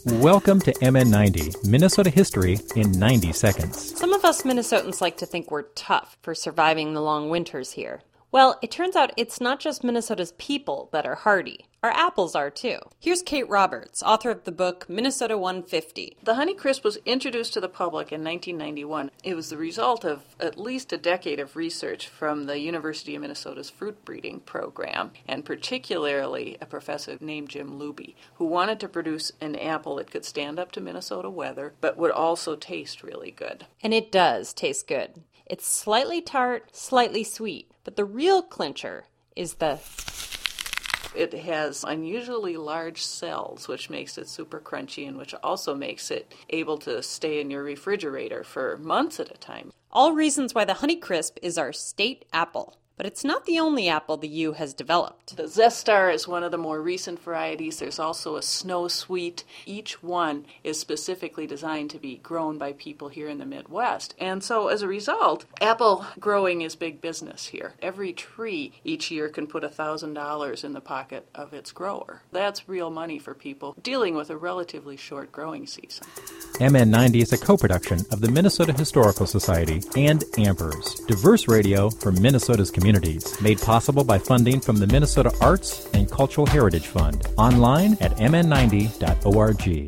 Welcome to MN90, Minnesota History in 90 seconds. Some of us Minnesotans like to think we're tough for surviving the long winters here. Well, it turns out it's not just Minnesota's people that are hardy. Our apples are, too. Here's Kate Roberts, author of the book Minnesota 150. The Honeycrisp was introduced to the public in 1991. It was the result of at least a decade of research from the University of Minnesota's fruit breeding program, and particularly a professor named Jim Luby, who wanted to produce an apple that could stand up to Minnesota weather, but would also taste really good. And it does taste good. It's slightly tart, slightly sweet, but the real clincher is It has unusually large cells, which makes it super crunchy and which also makes it able to stay in your refrigerator for months at a time. all reasons why the Honeycrisp is our state apple. But it's not the only apple the U has developed. The Zestar is one of the more recent varieties. There's also a Snow Sweet. Each one is specifically designed to be grown by people here in the Midwest. And so as a result, apple growing is big business here. Every tree each year can put $1,000 in the pocket of its grower. That's real money for people dealing with a relatively short growing season. MN90 is a co-production of the Minnesota Historical Society and Ambers, diverse radio for Minnesota's communities, made possible by funding from the Minnesota Arts and Cultural Heritage Fund. Online at mn90.org.